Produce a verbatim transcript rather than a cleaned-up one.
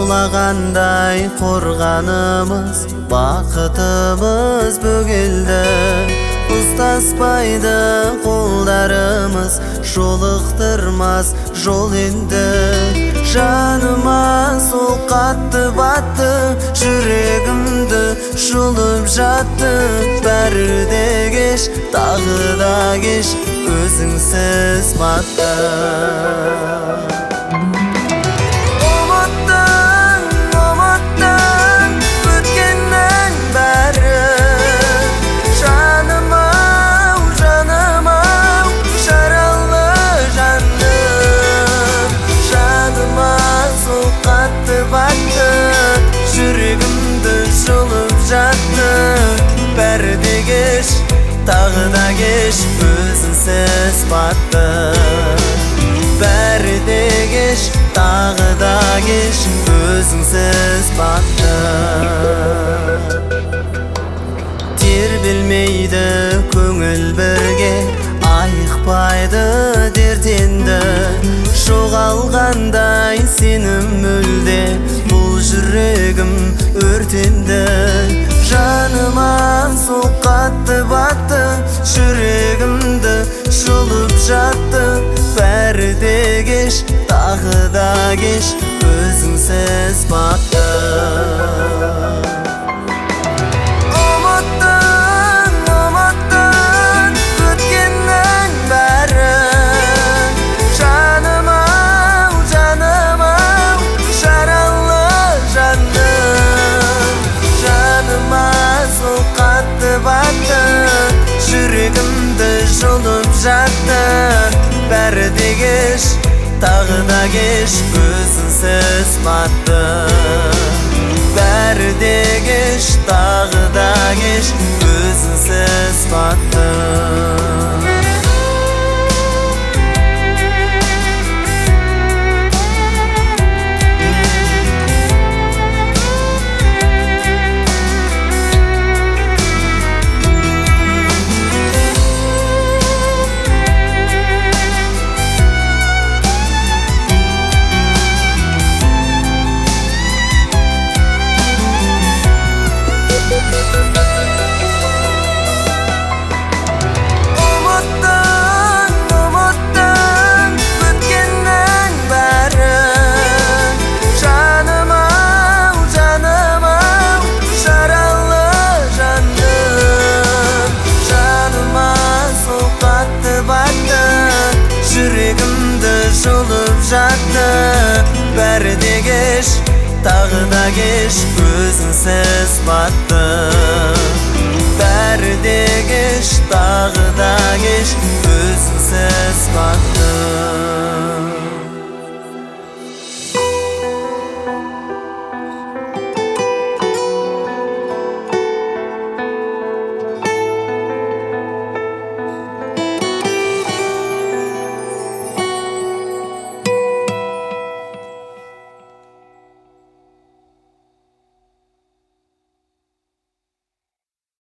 Жаулагандай корганымыз, бакытымыз бөгелді. Устаспайды қолдарымыз, жолықтырмас жол енді. Жаныма сол қатты батты, жүрегімді жұлып жатты. Бәрі де кеш, тағы да кеш, өзіңсіз батты. Бәрі де кеш, тағы да кеш, өзіңсіз батты. Бәрі де кеш, тағы да кеш, өзіңсіз батты. Тербелмейді көңіл бірге, айықпайды дертенді. Жоғалғандай сенім мүлде, бұл жүрегім өртенді. Жаныма сол қатты батты, жүрегімді жұлып жатты. Бәрі де кеш, тағы да кеш, өзіңсіз батты. Жүрегімді жұлып жатты. Бәрі де кеш, тағы да кеш, өзіңсіз батты. Бәрі де кеш, тағы да кеш, өзіңсіз батты. Жүрегімді жұлып жатты. Бәрі де кеш, тағы да кеш, өзіңсіз батты. Бәрі де кеш, тағы да кеш, өзіңсіз